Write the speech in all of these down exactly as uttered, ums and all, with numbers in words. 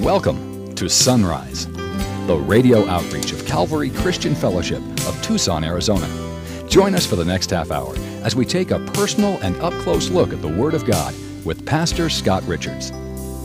Welcome to Sunrise, the radio outreach of Calvary Christian Fellowship of Tucson, Arizona. Join us for the next half hour as we take a personal and up-close look at the Word of God with Pastor Scott Richards.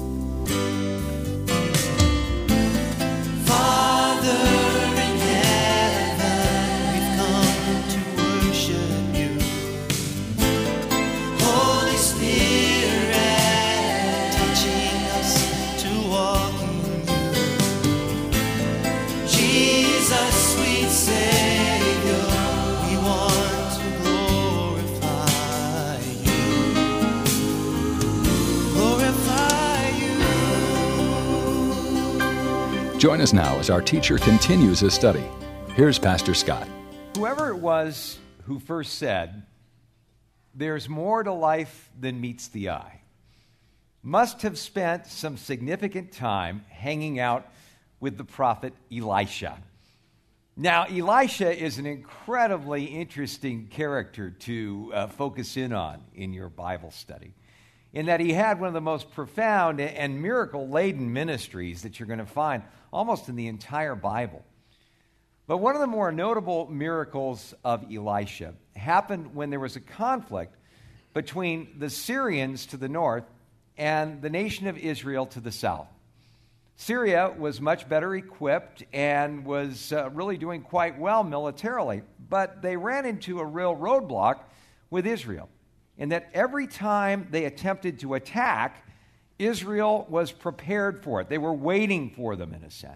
Join us now as our teacher continues his study. Here's Pastor Scott. Whoever it was who first said, "There's more to life than meets the eye," must have spent some significant time hanging out with the prophet Elisha. Now, Elisha is an incredibly interesting character to uh, focus in on in your Bible study, in that he had one of the most profound and miracle-laden ministries that you're going to find almost in the entire Bible. But one of the more notable miracles of Elisha happened when there was a conflict between the Syrians to the north and the nation of Israel to the south. Syria was much better equipped and was uh, really doing quite well militarily, but they ran into a real roadblock with Israel, in that every time they attempted to attack, Israel was prepared for it. They were waiting for them, in a sense.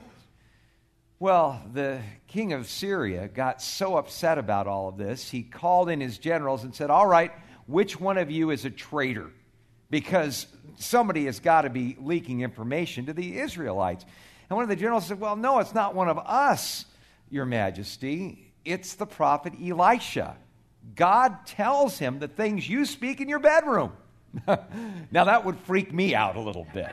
Well, the king of Syria got so upset about all of this, he called in his generals and said, "All right, which one of you is a traitor? Because somebody has got to be leaking information to the Israelites." And one of the generals said, "Well, no, it's not one of us, Your Majesty. It's the prophet Elisha. God tells him the things you speak in your bedroom." Now, that would freak me out a little bit.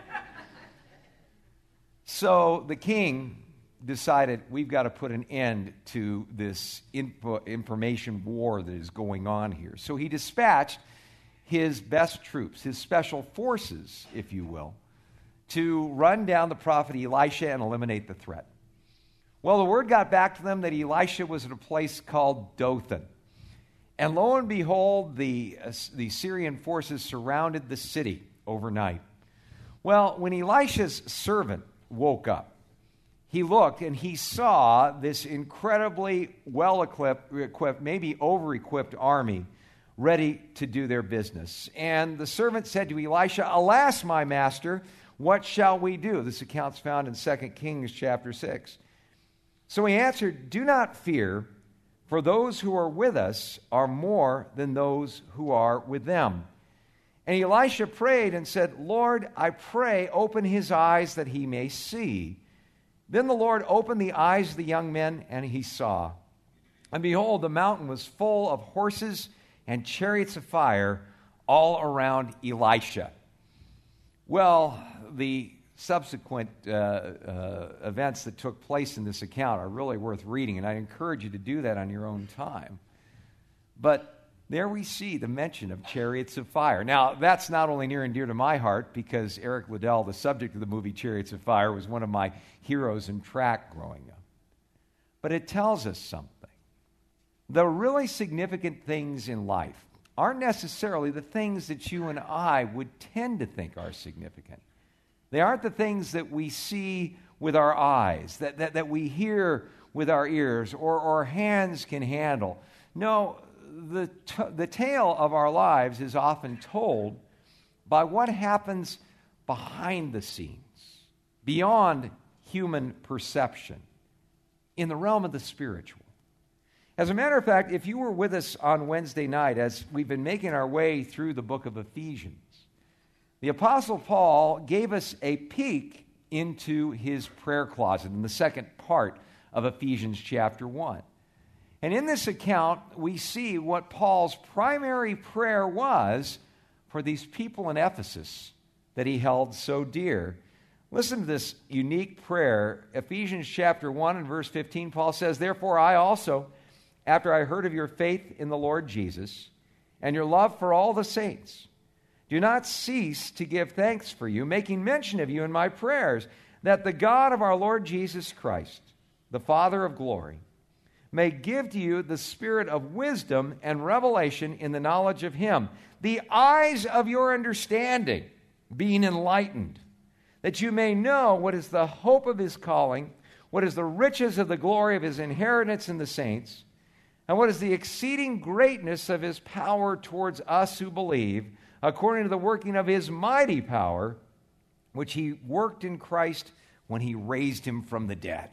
So the king decided, we've got to put an end to this info, information war that is going on here. So he dispatched his best troops, his special forces, if you will, to run down the prophet Elisha and eliminate the threat. Well, the word got back to them that Elisha was at a place called Dothan. And lo and behold, the, uh, the Syrian forces surrounded the city overnight. Well, when Elisha's servant woke up, he looked and he saw this incredibly well-equipped, equipped, maybe over-equipped army ready to do their business. And the servant said to Elisha, "Alas, my master, what shall we do?" This account's found in Second Kings chapter six. So he answered, "Do not fear, for those who are with us are more than those who are with them." And Elisha prayed and said, "Lord, I pray, open his eyes that he may see." Then the Lord opened the eyes of the young men, and he saw. And behold, the mountain was full of horses and chariots of fire all around Elisha. Well, the subsequent uh, uh, events that took place in this account are really worth reading, and I encourage you to do that on your own time. But there we see the mention of chariots of fire. Now, that's not only near and dear to my heart, because Eric Liddell, the subject of the movie Chariots of Fire, was one of my heroes in track growing up. But it tells us something. The really significant things in life aren't necessarily the things that you and I would tend to think are significant. They aren't the things that we see with our eyes, that, that, that we hear with our ears, or our hands can handle. No, the, t- the tale of our lives is often told by what happens behind the scenes, beyond human perception, in the realm of the spiritual. As a matter of fact, if you were with us on Wednesday night, as we've been making our way through the book of Ephesians, the Apostle Paul gave us a peek into his prayer closet in the second part of Ephesians chapter one. And in this account, we see what Paul's primary prayer was for these people in Ephesus that he held so dear. Listen to this unique prayer. Ephesians chapter one and verse fifteen, Paul says, "Therefore I also, after I heard of your faith in the Lord Jesus and your love for all the saints, do not cease to give thanks for you, making mention of you in my prayers, that the God of our Lord Jesus Christ, the Father of glory, may give to you the spirit of wisdom and revelation in the knowledge of Him, the eyes of your understanding being enlightened, that you may know what is the hope of His calling, what is the riches of the glory of His inheritance in the saints, and what is the exceeding greatness of His power towards us who believe, according to the working of His mighty power, which He worked in Christ when He raised Him from the dead.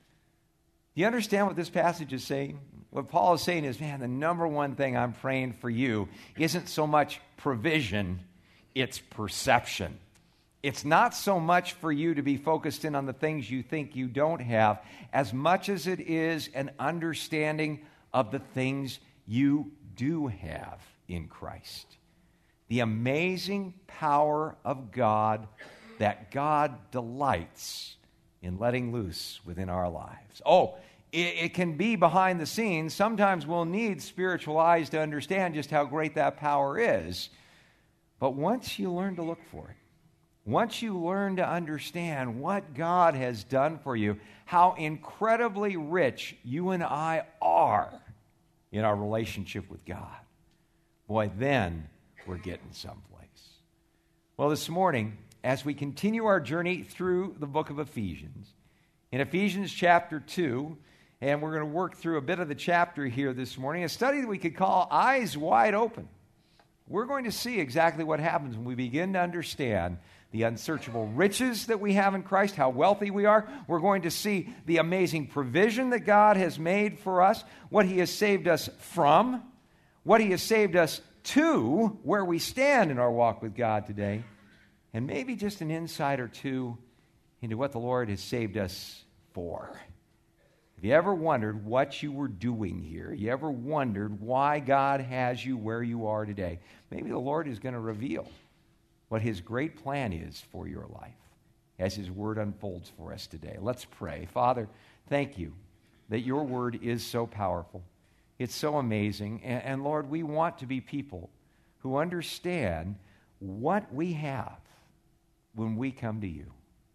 Do you understand what this passage is saying? What Paul is saying is, man, the number one thing I'm praying for you isn't so much provision, it's perception. It's not so much for you to be focused in on the things you think you don't have, as much as it is an understanding of the things you do have in Christ. The amazing power of God that God delights in letting loose within our lives. Oh, it, it can be behind the scenes. Sometimes we'll need spiritual eyes to understand just how great that power is. But once you learn to look for it, once you learn to understand what God has done for you, how incredibly rich you and I are in our relationship with God, boy, then we're getting someplace. Well, this morning, as we continue our journey through the book of Ephesians, in Ephesians chapter two, and we're going to work through a bit of the chapter here this morning, a study that we could call Eyes Wide Open. We're going to see exactly what happens when we begin to understand the unsearchable riches that we have in Christ, how wealthy we are. We're going to see the amazing provision that God has made for us, what He has saved us from, what He has saved us to, where we stand in our walk with God today, and maybe just an insight or two into what the Lord has saved us for. Have you ever wondered what you were doing here? You ever wondered why God has you where you are today? Maybe the Lord is going to reveal what His great plan is for your life as His Word unfolds for us today. Let's pray. Father, thank You that Your Word is so powerful. It's so amazing. And, and Lord, we want to be people who understand what we have when we come to You.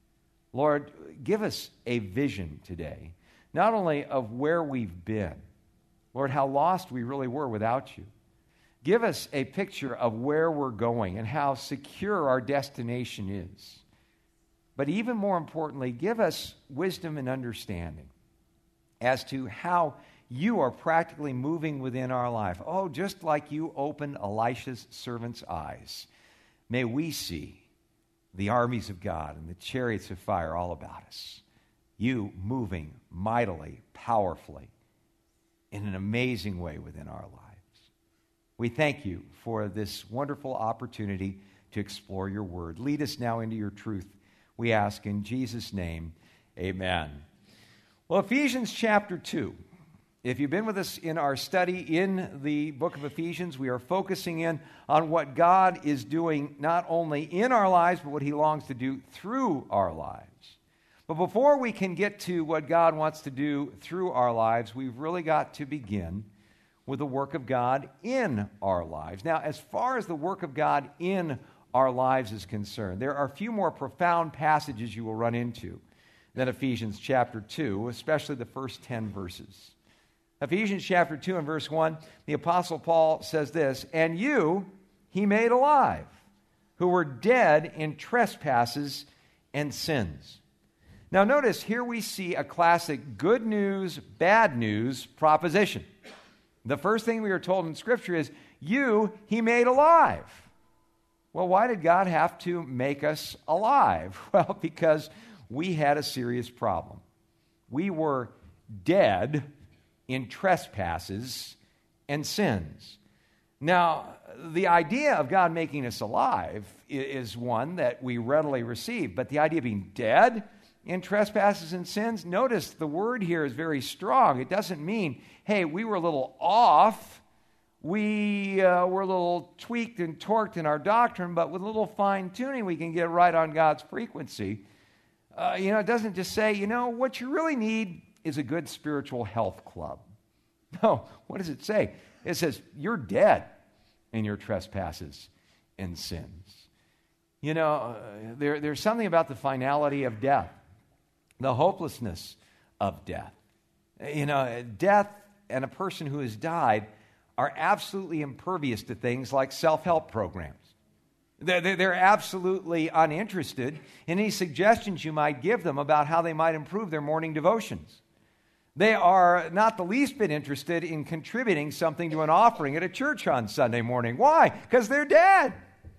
Lord, give us a vision today, not only of where we've been, Lord, how lost we really were without You. Give us a picture of where we're going and how secure our destination is. But even more importantly, give us wisdom and understanding as to how You are practically moving within our life. Oh, just like You opened Elisha's servant's eyes, may we see the armies of God and the chariots of fire all about us. You moving mightily, powerfully, in an amazing way within our lives. We thank You for this wonderful opportunity to explore Your Word. Lead us now into Your truth, we ask in Jesus' name, amen. Well, Ephesians chapter two. If you've been with us in our study in the book of Ephesians, we are focusing in on what God is doing not only in our lives, but what He longs to do through our lives. But before we can get to what God wants to do through our lives, we've really got to begin with the work of God in our lives. Now, as far as the work of God in our lives is concerned, there are a few more profound passages you will run into than Ephesians chapter two, especially the first ten verses. Ephesians chapter two and verse one, the Apostle Paul says this, "And you He made alive, who were dead in trespasses and sins." Now notice, here we see a classic good news, bad news proposition. The first thing we are told in Scripture is, you He made alive. Well, why did God have to make us alive? Well, because we had a serious problem. We were dead in trespasses and sins. Now, the idea of God making us alive is one that we readily receive, but the idea of being dead in trespasses and sins, notice the word here is very strong. It doesn't mean, hey, we were a little off, we uh, were a little tweaked and torqued in our doctrine, but with a little fine-tuning we can get right on God's frequency. Uh, you know, it doesn't just say, you know, what you really need is a good spiritual health club. No, what does it say? It says, you're dead in your trespasses and sins. You know, uh, there, there's something about the finality of death the hopelessness of death. You know, death and a person who has died are absolutely impervious to things like self-help programs. They're, they're absolutely uninterested in any suggestions you might give them about how they might improve their morning devotions. They are not the least bit interested in contributing something to an offering at a church on Sunday morning. Why? Because they're dead.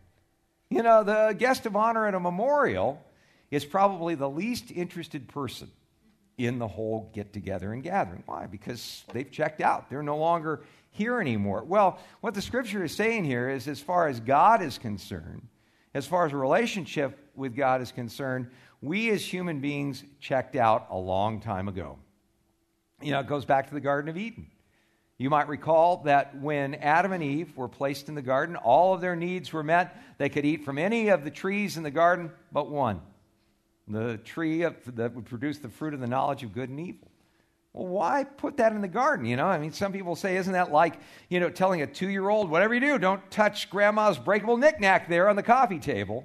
You know, the guest of honor at a memorial is probably the least interested person in the whole get-together and gathering. Why? Because they've checked out. They're no longer here anymore. Well, what the Scripture is saying here is, as far as God is concerned, as far as a relationship with God is concerned, we as human beings checked out a long time ago. You know, it goes back to the Garden of Eden. You might recall that when Adam and Eve were placed in the garden, all of their needs were met. They could eat from any of the trees in the garden but one, the tree of, that would produce the fruit of the knowledge of good and evil. Well, why put that in the garden, you know? I mean, some people say, isn't that like, you know, telling a two-year-old, whatever you do, don't touch Grandma's breakable knick-knack there on the coffee table.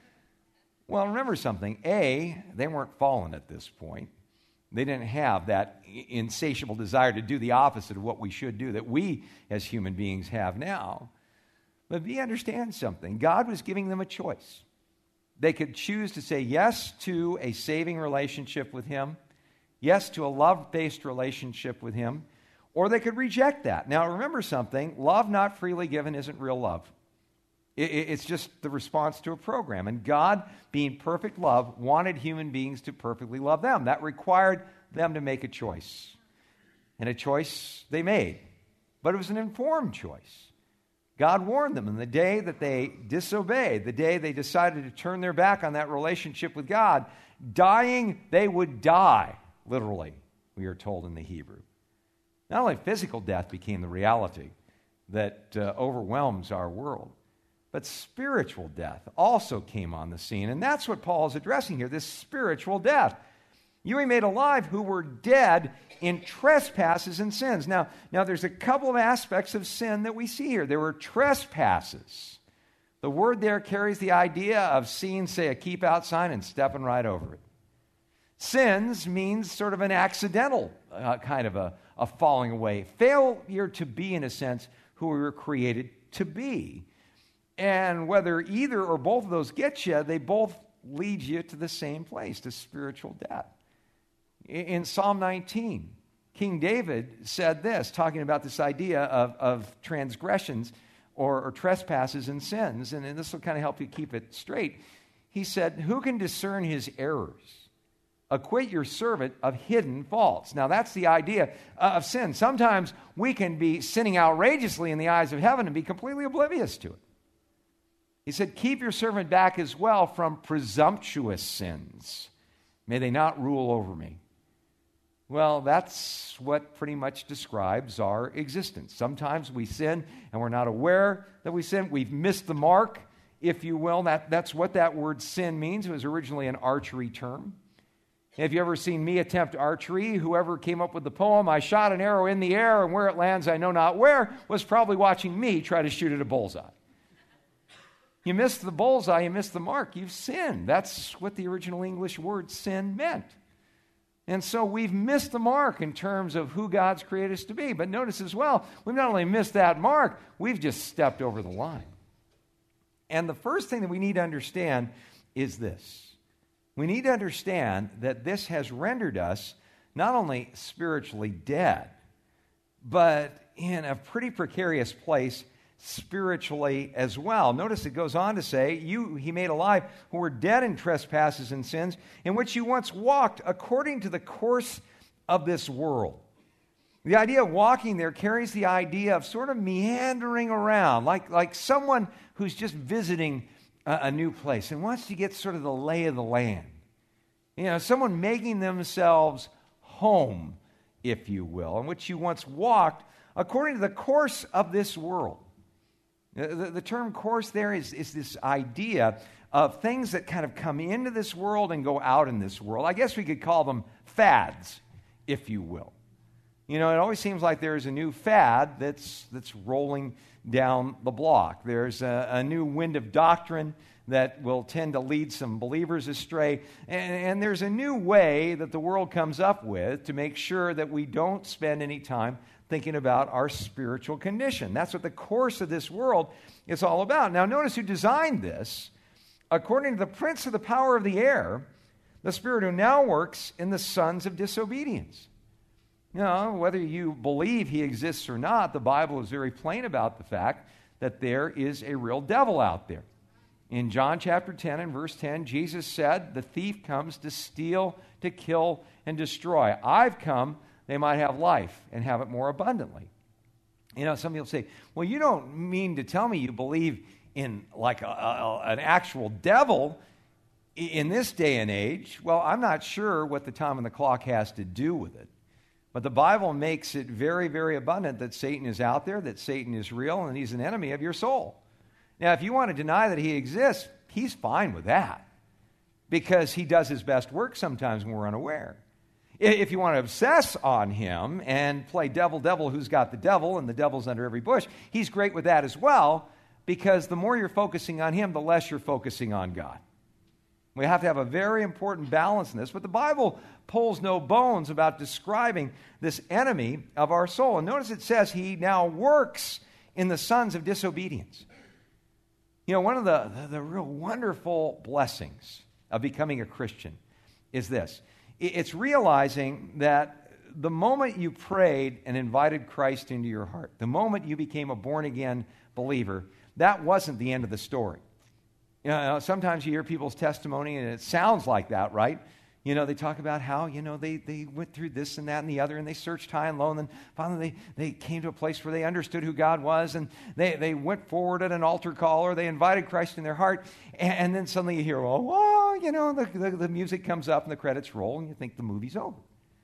Well, remember something. A, they weren't fallen at this point. They didn't have that insatiable desire to do the opposite of what we should do that we as human beings have now. But B, understand something. God was giving them a choice. They could choose to say yes to a saving relationship with Him, yes to a love-based relationship with Him, or they could reject that. Now, remember something. Love not freely given isn't real love. It's just the response to a program. And God, being perfect love, wanted human beings to perfectly love them. That required them to make a choice. And a choice they made. But it was an informed choice. God warned them, and the day that they disobeyed, the day they decided to turn their back on that relationship with God, dying, they would die, literally, we are told in the Hebrew. Not only physical death became the reality that uh, overwhelms our world, but spiritual death also came on the scene. And that's what Paul is addressing here, this spiritual death. You he made alive who were dead in trespasses and sins. Now, now, there's a couple of aspects of sin that we see here. There were trespasses. The word there carries the idea of seeing, say, a keep out sign and stepping right over it. Sins means sort of an accidental uh, kind of a, a falling away. Failure to be, in a sense, who we were created to be. And whether either or both of those get you, they both lead you to the same place, to spiritual death. In Psalm nineteen, King David said this, talking about this idea of, of transgressions or, or trespasses and sins, and, and this will kind of help you keep it straight. He said, "Who can discern his errors? Acquit your servant of hidden faults." Now, that's the idea of sin. Sometimes we can be sinning outrageously in the eyes of heaven and be completely oblivious to it. He said, "Keep your servant back as well from presumptuous sins. May they not rule over me." Well, that's what pretty much describes our existence. Sometimes we sin and we're not aware that we sin. We've missed the mark, if you will. That, that's what that word sin means. It was originally an archery term. Have you ever seen me attempt archery? Whoever came up with the poem, "I shot an arrow in the air and where it lands I know not where," was probably watching me try to shoot at a bullseye. You missed the bullseye, you missed the mark, you've sinned. That's what the original English word sin meant. And so we've missed the mark in terms of who God's created us to be. But notice as well, we've not only missed that mark, we've just stepped over the line. And the first thing that we need to understand is this. We need to understand that this has rendered us not only spiritually dead, but in a pretty precarious place spiritually as well. Notice it goes on to say, "You he made alive who were dead in trespasses and sins, in which you once walked according to the course of this world." The idea of walking there carries the idea of sort of meandering around, like, like someone who's just visiting a, a new place and wants to get sort of the lay of the land. You know, someone making themselves home, if you will, in which you once walked according to the course of this world. The, the term course there is, is this idea of things that kind of come into this world and go out in this world. I guess we could call them fads, if you will. You know, it always seems like there's a new fad that's that's rolling down the block. There's a, a new wind of doctrine that will tend to lead some believers astray. And, and there's a new way that the world comes up with to make sure that we don't spend any time thinking about our spiritual condition. That's what the course of this world is all about. Now, notice who designed this. According to the prince of the power of the air, the spirit who now works in the sons of disobedience. You know, whether you believe he exists or not, the Bible is very plain about the fact that there is a real devil out there. In John chapter ten and verse ten, Jesus said, the thief comes to steal, to kill, and destroy. I've come, they might have life and have it more abundantly. You know, some people say, well, you don't mean to tell me you believe in like a, a, an actual devil in this day and age. Well, I'm not sure what the time on the clock has to do with it. But the Bible makes it very, very abundant that Satan is out there, that Satan is real, and he's an enemy of your soul. Now, if you want to deny that he exists, he's fine with that because he does his best work sometimes when we're unaware. If you want to obsess on him and play devil, devil, who's got the devil, and the devil's under every bush, he's great with that as well because the more you're focusing on him, the less you're focusing on God. We have to have a very important balance in this, but the Bible pulls no bones about describing this enemy of our soul. And notice it says he now works in the sons of disobedience. You know, one of the, the, the real wonderful blessings of becoming a Christian is this. It's realizing that the moment you prayed and invited Christ into your heart, the moment you became a born-again believer, that wasn't the end of the story. You know, sometimes you hear people's testimony and it sounds like that, right? You know, they talk about how, you know, they, they went through this and that and the other, and they searched high and low, and then finally they, they came to a place where they understood who God was, and they, they went forward at an altar call, or they invited Christ in their heart, and, and then suddenly you hear, well, oh, you know, the, the, the music comes up and the credits roll, and you think the movie's over.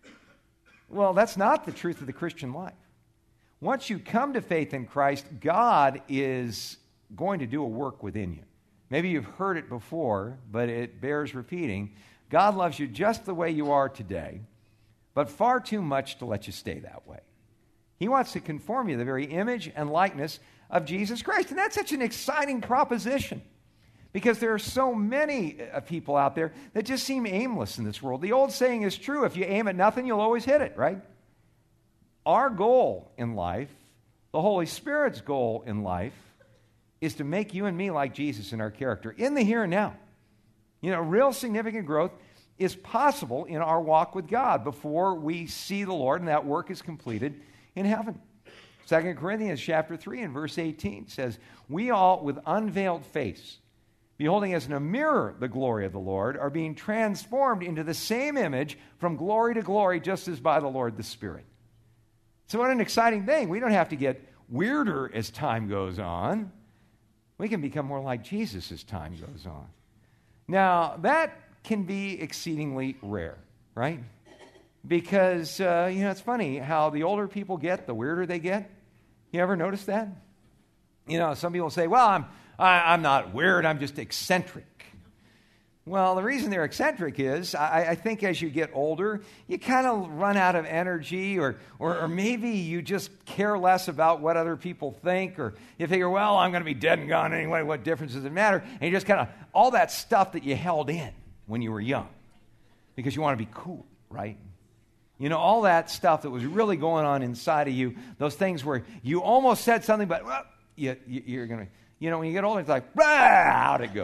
Well, that's not the truth of the Christian life. Once you come to faith in Christ, God is going to do a work within you. Maybe you've heard it before, but it bears repeating. God loves you just the way you are today, but far too much to let you stay that way. He wants to conform you to the very image and likeness of Jesus Christ. And that's such an exciting proposition because there are so many people out there that just seem aimless in this world. The old saying is true, if you aim at nothing, you'll always hit it, right? Our goal in life, the Holy Spirit's goal in life, is to make you and me like Jesus in our character, in the here and now. You know, real significant growth is possible in our walk with God before we see the Lord, and that work is completed in heaven. Second Corinthians chapter three and verse eighteen says, we all with unveiled face, beholding as in a mirror the glory of the Lord, are being transformed into the same image from glory to glory, just as by the Lord the Spirit. So what an exciting thing. We don't have to get weirder as time goes on. We can become more like Jesus as time goes on. Now, that can be exceedingly rare, right? Because, uh, you know, it's funny how the older people get, the weirder they get. You ever notice that? You know, some people say, well, I'm, I, I'm not weird, I'm just eccentric. Well, the reason they're eccentric is, I, I think as you get older, you kind of run out of energy, or, or or maybe you just care less about what other people think, or you figure, well, I'm going to be dead and gone anyway, what difference does it matter? And you just kind of, all that stuff that you held in when you were young, because you want to be cool, right? You know, all that stuff that was really going on inside of you, those things where you almost said something, but well, you, you, you're going to, you know, when you get older, it's like, rah, how'd it go?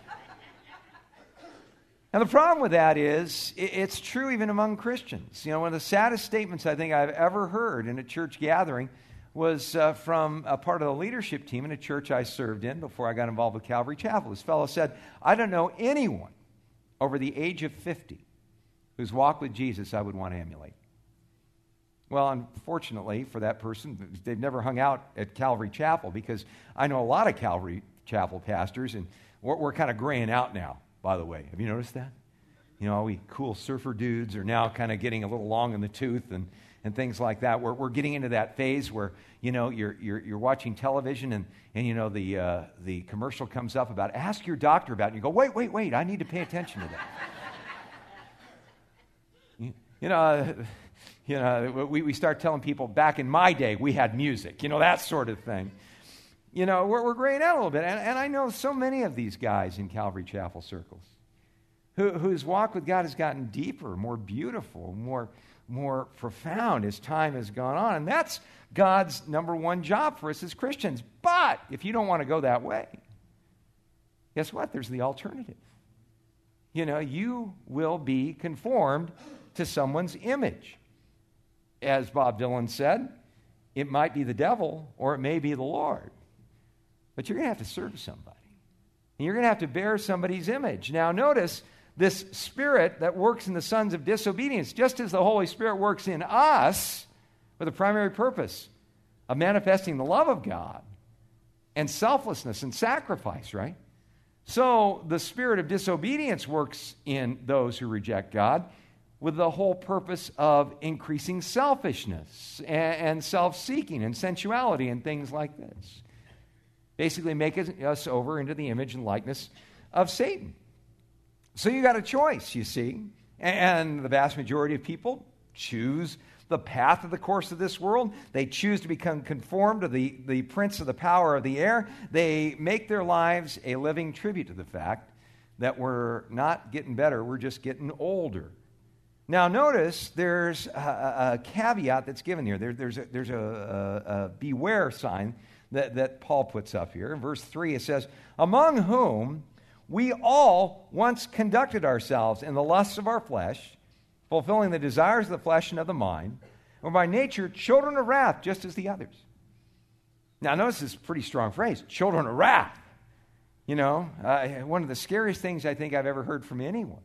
And the problem with that is, it's true even among Christians. You know, one of the saddest statements I think I've ever heard in a church gathering was uh, from a part of the leadership team in a church I served in before I got involved with Calvary Chapel. This fellow said, I don't know anyone over the age of fifty whose walk with Jesus I would want to emulate. Well, unfortunately for that person, they've never hung out at Calvary Chapel, because I know a lot of Calvary Chapel pastors, and we're, we're kind of graying out now. By the way, have you noticed that? You know, we cool surfer dudes are now kind of getting a little long in the tooth and, and things like that. We're, we're getting into that phase where, you know, you're you're, you're watching television and, and you know, the uh, the commercial comes up about, ask your doctor about it. And you go, wait, wait, wait, I need to pay attention to that. you, you know, uh, You know, we, we start telling people, back in my day, we had music, you know, that sort of thing. You know, we're, we're graying out a little bit. And, and I know so many of these guys in Calvary Chapel circles who, whose walk with God has gotten deeper, more beautiful, more, more profound as time has gone on. And that's God's number one job for us as Christians. But if you don't want to go that way, guess what? There's the alternative. You know, you will be conformed to someone's image. As Bob Dylan said, it might be the devil or it may be the Lord. But you're going to have to serve somebody. And you're going to have to bear somebody's image. Now notice this spirit that works in the sons of disobedience, just as the Holy Spirit works in us with a primary purpose of manifesting the love of God and selflessness and sacrifice, right? So the spirit of disobedience works in those who reject God with the whole purpose of increasing selfishness and, and self-seeking and sensuality and things like this. Basically making us over into the image and likeness of Satan. So you got a choice, you see. And the vast majority of people choose the path of the course of this world. They choose to become conformed to the, the prince of the power of the air. They make their lives a living tribute to the fact that we're not getting better, we're just getting older. Now notice there's a, a caveat that's given here. There, there's a, there's a, a, a beware sign that, that Paul puts up here. In verse three it says, among whom we all once conducted ourselves in the lusts of our flesh, fulfilling the desires of the flesh and of the mind, were by nature children of wrath, just as the others. Now, notice this pretty strong phrase, children of wrath. You know, uh, one of the scariest things I think I've ever heard from anyone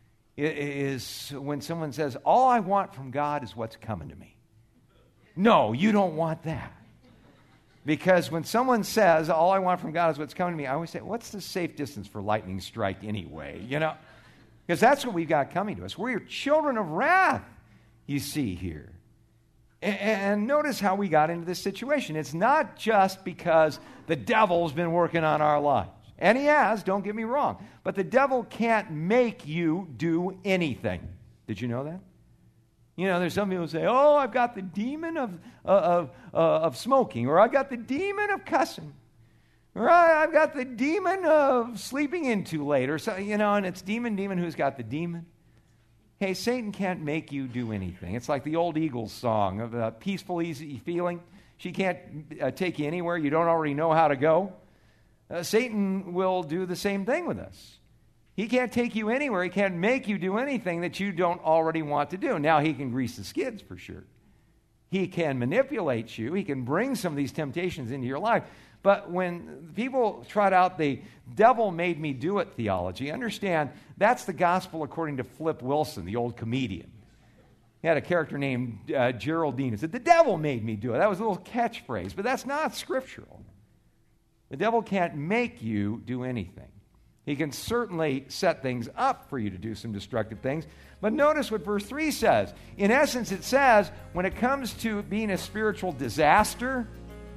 is when someone says, all I want from God is what's coming to me. No, you don't want that. Because when someone says, all I want from God is what's coming to me, I always say, what's the safe distance for lightning strike anyway? You know? Because that's what we've got coming to us. We're children of wrath, you see here. And, and notice how we got into this situation. It's not just because the devil's been working on our lives. And he has, don't get me wrong. But the devil can't make you do anything. Did you know that? You know, there's some people who say, oh, I've got the demon of, uh, of, uh, of smoking, or I've got the demon of cussing. Right, I've got the demon of sleeping in too late, or so, you know, and it's demon, demon, who's got the demon? Hey, Satan can't make you do anything. It's like the old Eagles song of a peaceful, easy feeling. She can't uh, take you anywhere. You don't already know how to go. Uh, Satan will do the same thing with us. He can't take you anywhere. He can't make you do anything that you don't already want to do. Now, he can grease the skids for sure. He can manipulate you. He can bring some of these temptations into your life. But when people trot out the devil made me do it theology, understand that's the gospel according to Flip Wilson, the old comedian. He had a character named uh, Geraldine who said, the devil made me do it. That was a little catchphrase, but that's not scriptural. The devil can't make you do anything. He can certainly set things up for you to do some destructive things. But notice what verse three says. In essence, it says, when it comes to being a spiritual disaster,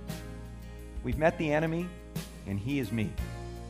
we've met the enemy, and he is me.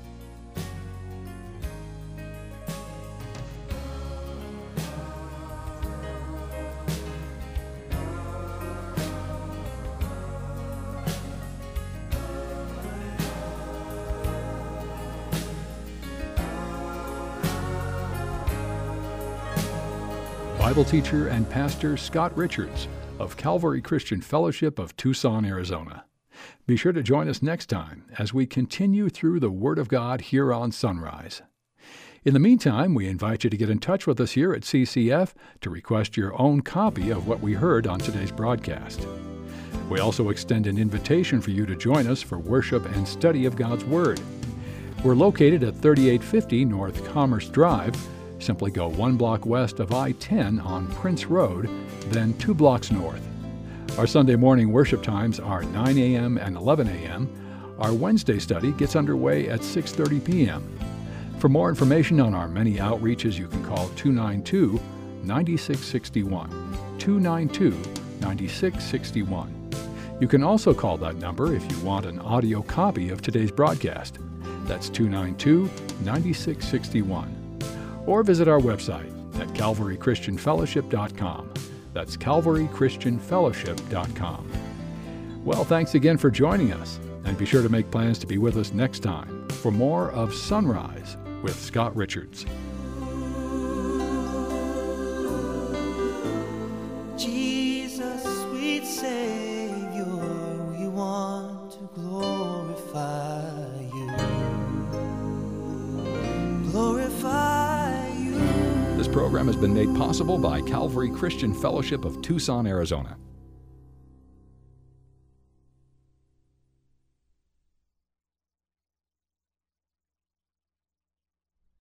Bible teacher and pastor Scott Richards of Calvary Christian Fellowship of Tucson, Arizona. Be sure to join us next time as we continue through the Word of God here on Sunrise. In the meantime, we invite you to get in touch with us here at C C F to request your own copy of what we heard on today's broadcast. We also extend an invitation for you to join us for worship and study of God's Word. We're located at thirty-eight fifty North Commerce Drive. Simply go one block west of I ten on Prince Road, then two blocks north. Our Sunday morning worship times are nine a.m. and eleven a.m. Our Wednesday study gets underway at six thirty p.m. For more information on our many outreaches, you can call two nine two, nine six six one, two nine two, nine six six one. You can also call that number if you want an audio copy of today's broadcast. That's two nine two, nine six six one. Or visit our website at calvary christian fellowship dot com. That's calvary christian fellowship dot com. Well, thanks again for joining us, and be sure to make plans to be with us next time for more of Sunrise with Scott Richards. Jesus, sweet Savior, we want to glorify you. Glorify you. This program has been made possible by Calvary Christian Fellowship of Tucson, Arizona.